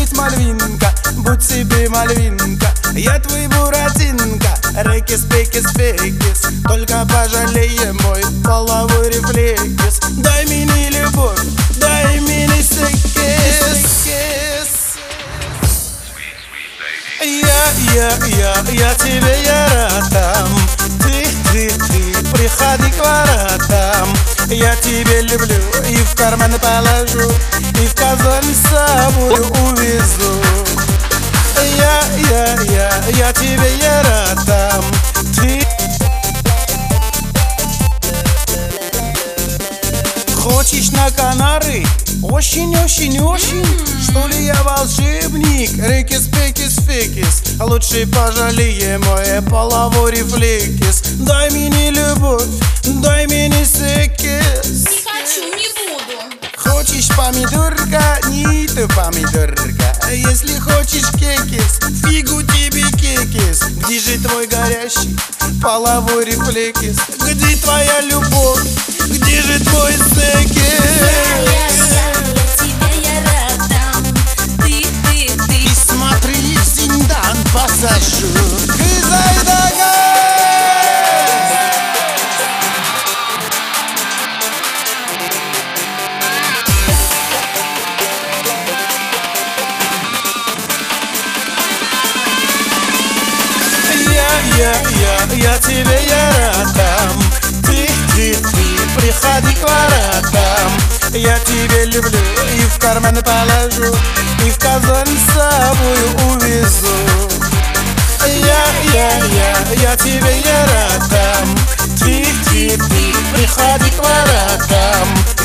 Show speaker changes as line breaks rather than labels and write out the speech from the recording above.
будь мальвинка, будь себе мальвинка. Я твой буратинка, рекис, пекис, пекис. Только пожалей мой половой рефлекс. Дай мне любовь, дай мне секс. Я тебе я рядом. Ты, приходи к воротам. Я тебя люблю и в карман положу, и в Казань с собой увезу. Я тебе я рядом. Ты хочешь на Канары? Очень. Что ли я волшебник? Рекис, пекис, фекис. Лучше пожалей мой половой рефлекс. Дай мне любовь, дай мне секс.
Не хочу, не буду.
Хочешь помидорка? Нет, помидорка. Если хочешь кекис, фигу тебе кекис. Где же твой горящий половой рефлекс? Где твоя любовь? Где же твой секс? И смотри, в зиндан посажу. Я тебе я рядом. Ты, приходи к воротам. Я тебя люблю и в карман положу, и в Казань с собой увезу. Я тебе я рядом. Ты, приходи к воротам.